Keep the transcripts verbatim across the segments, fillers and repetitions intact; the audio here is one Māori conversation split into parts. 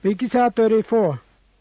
Picture thirty-four.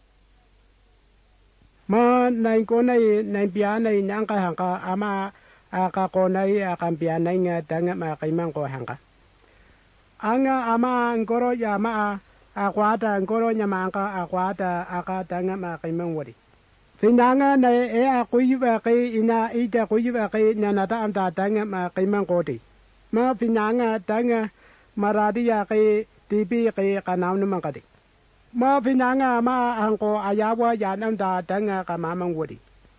Ma nai ko nai nai pia nai nyang ka hang ka ama ka ko nai akan pia nai nga tanga ma kai mang ko hang ka. Anga ama ngoro ya ma akwata ngoro nya ma ka akwata aka tanga ma kai mang wori. Sinanga nai e a ku yu ba kai ina ita ku yu ba kai nya na ta am ta tanga ma kai mang ko ti. Ma pinanga tanga maradi ya kai tipi kai ka naw nu mang ka ti. Ma pinanga ma angko ayawa ya nam da tanga ka mamang wodi.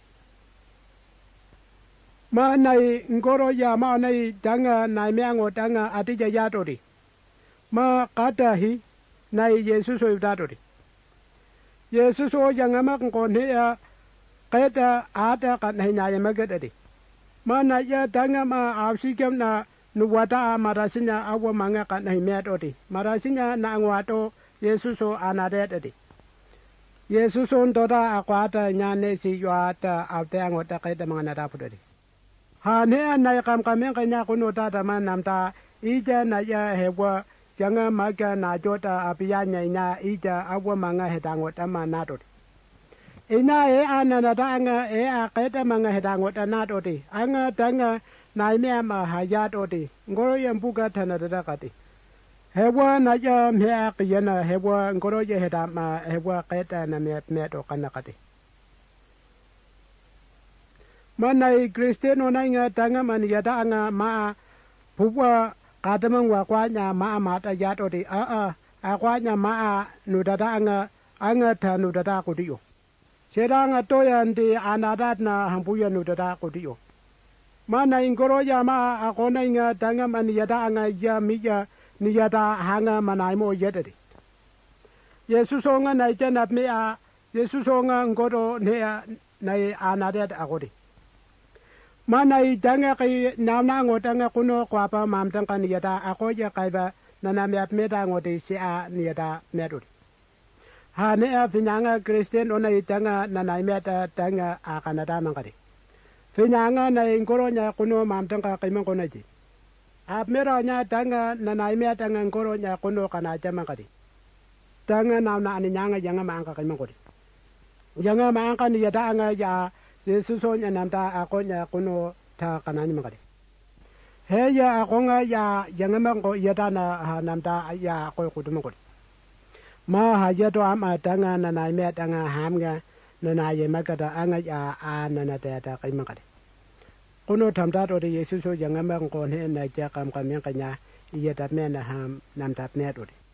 Ma nai ngoro ya ma nai tanga nai meango tanga atija ya tori. Ma kata hi nai Yesus o da tori. Yesus o yang ama ko ne ya kata ata ka nai na ya magada di. Ma na ya tanga ma afsikam na nuwata marasinya awa manga ka nai me tori. Marasinya na ngwato Yesus o anadet edi. Yesus on toda akwata nyane si yuata aute angota kaita mga natapudedi. Ha ne na yakam kameng kanya kuno tata man namta ija na ya hewa janga maga na jota apiyanya ina ija awa mga hedangota manatodi. Ina e ananata anga e a kaita mga hedangota natodi. Anga tanga na ime ama hayatodi. Ngoro yambuka tanadada kati. Hewa na ya mea kiyana hewa ngoro ya heda ma hewa kaita na mea mea to kanakati. Manai Kristeno na inga tanga mani yata anga maa puwa katamang wakwa nya maa mata yato di a a akwa nya maa nudata anga anga ta nudata kudiyo. Sera anga toyan di anadat na hampuya nudata kudiyo. Manai ngoro ya maa akona inga tanga mani yata anga ya miya niyata hanga manai mo yededi. Yesus onga na ijanap mea, Yesus onga ngoro nea na anadet akodi. Manai tanga kay nauna ngotanga kuno kwapa mamtang ka niyata ako ya kaiba na nameap meta ngoti siya niyata medudi. Ha nea pinyanga Kristen ona itanga na naimeta tanga akanata mangkadi. Pinyanga na ngoro nya kuno mamtang ka kaimang konaji. Ap mera nya tanga na naimea tanga ngoro nya kuno kana jama kadi. Tanga na na ani nyanga janga maangka kay mangkodi. Janga maangka ni yata anga ya Yesus nya namta ako nya kuno ta kanani mangkadi. He ya ako nga ya janga mangko yata na namta ya ako kudu mangkodi. Ma hajato ama tanga na naimea tanga hamga na naye magada anga ya a na na ta kay mangkadi. Kuno tamta to de Yesus o janga mang ko ne na ja kam kam yang kanya iya tap me na ham nam tap ne to de.